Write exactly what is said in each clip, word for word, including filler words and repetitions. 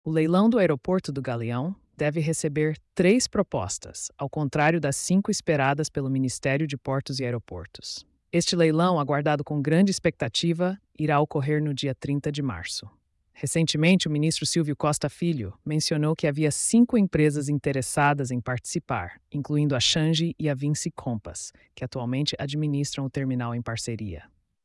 O leilão do aeroporto do Galeão deve receber três propostas, ao contrário das cinco esperadas pelo Ministério de Portos e Aeroportos. Este leilão, aguardado com grande expectativa, irá ocorrer no dia trinta de março. Recentemente, o ministro Silvio Costa Filho mencionou que havia cinco empresas interessadas em participar, incluindo a Changi e a Vinci Compass, que atualmente administram o terminal em parceria.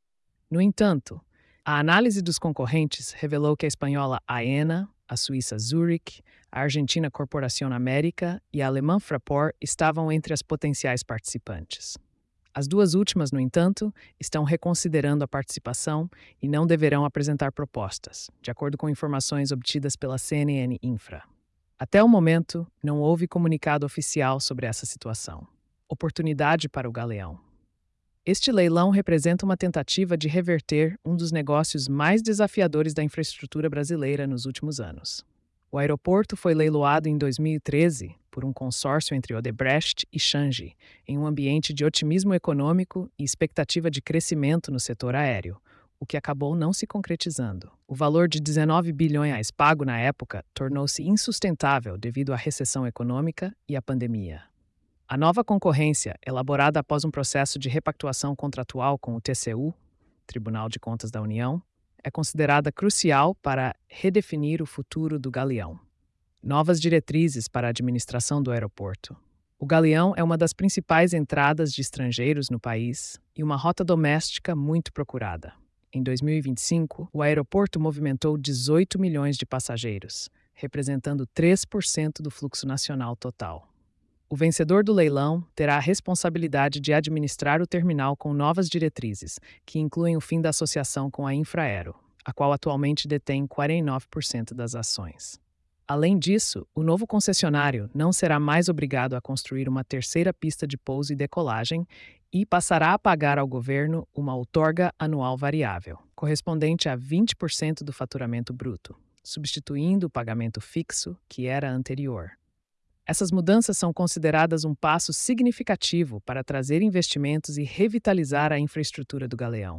No entanto, a análise dos concorrentes revelou que a espanhola Aena, a suíça Zurich, a argentina Corporación América e a alemã Fraport estavam entre as potenciais participantes. As duas últimas, no entanto, estão reconsiderando a participação e não deverão apresentar propostas, de acordo com informações obtidas pela C N N Infra. Até o momento, não houve comunicado oficial sobre essa situação. Oportunidade para o Galeão. Este leilão representa uma tentativa de reverter um dos negócios mais desafiadores da infraestrutura brasileira nos últimos anos. O aeroporto foi leiloado em dois mil e treze por um consórcio entre Odebrecht e Changi, em um ambiente de otimismo econômico e expectativa de crescimento no setor aéreo, o que acabou não se concretizando. O valor de dezenove bilhões pago na época tornou-se insustentável devido à recessão econômica e à pandemia. A nova concorrência, elaborada após um processo de repactuação contratual com o T C U, Tribunal de Contas da União, é considerada crucial para redefinir o futuro do Galeão. Novas diretrizes para a administração do aeroporto. O Galeão é uma das principais entradas de estrangeiros no país e uma rota doméstica muito procurada. Em dois mil e vinte e cinco, o aeroporto movimentou dezoito milhões de passageiros, representando três por cento do fluxo nacional total. O vencedor do leilão terá a responsabilidade de administrar o terminal com novas diretrizes, que incluem o fim da associação com a Infraero, a qual atualmente detém quarenta e nove por cento das ações. Além disso, o novo concessionário não será mais obrigado a construir uma terceira pista de pouso e decolagem e passará a pagar ao governo uma outorga anual variável, correspondente a vinte por cento do faturamento bruto, substituindo o pagamento fixo que era anterior. Essas mudanças são consideradas um passo significativo para trazer investimentos e revitalizar a infraestrutura do Galeão.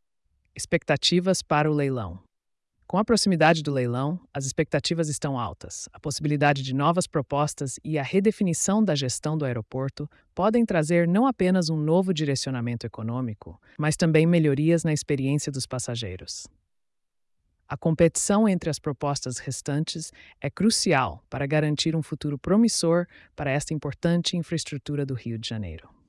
Expectativas para o leilão. Com a proximidade do leilão, as expectativas estão altas. A possibilidade de novas propostas e a redefinição da gestão do aeroporto podem trazer não apenas um novo direcionamento econômico, mas também melhorias na experiência dos passageiros. A competição entre as propostas restantes é crucial para garantir um futuro promissor para esta importante infraestrutura do Rio de Janeiro.